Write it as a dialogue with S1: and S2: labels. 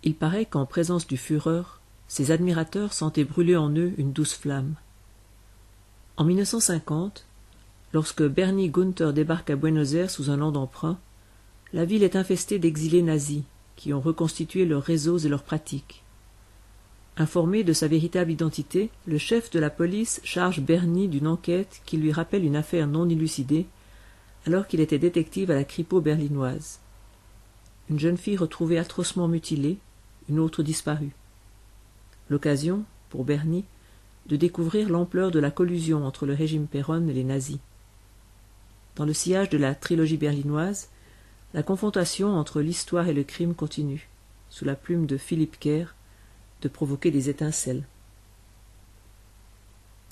S1: Il paraît qu'en présence du Führer, ses admirateurs sentaient brûler en eux une douce flamme. En 1950, lorsque Bernie Gunther débarque à Buenos Aires sous un nom d'emprunt, la ville est infestée d'exilés nazis qui ont reconstitué leurs réseaux et leurs pratiques. Informé de sa véritable identité, le chef de la police charge Bernie d'une enquête qui lui rappelle une affaire non élucidée alors qu'il était détective à la Kripo berlinoise. Une jeune fille retrouvée atrocement mutilée, une autre disparue. L'occasion, pour Bernie, de découvrir l'ampleur de la collusion entre le régime Péron et les nazis. Dans le sillage de la trilogie berlinoise, la confrontation entre l'histoire et le crime continue, sous la plume de Philippe Kerr, de provoquer des étincelles.